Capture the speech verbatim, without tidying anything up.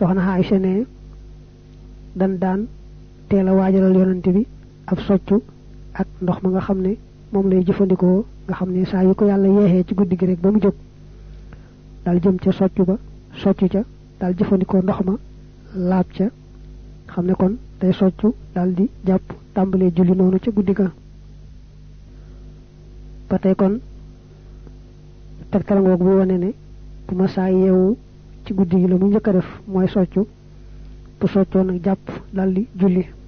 soxna Aïcha ne dan daan teel a waajalal yonante bi ab soccu ak ndox ma nga xam ne moom lay jëfandikoo nga xam ne saa yu ko yàlla yeexee ci guddi gi rek ba mu jóg daal jëm ca soccu ba soccu ca daal jëfandikoo ndox ma laab ca xam ne kon day soccu daal di jàpp tàmbalee julli noonu ca guddi ga ba tey kon tegtal ngoog bu wone ne bu ma saa yeewu ci guddi gi la mu njëkk a def mooy soccu bu soccoo nag jàpp daal di julli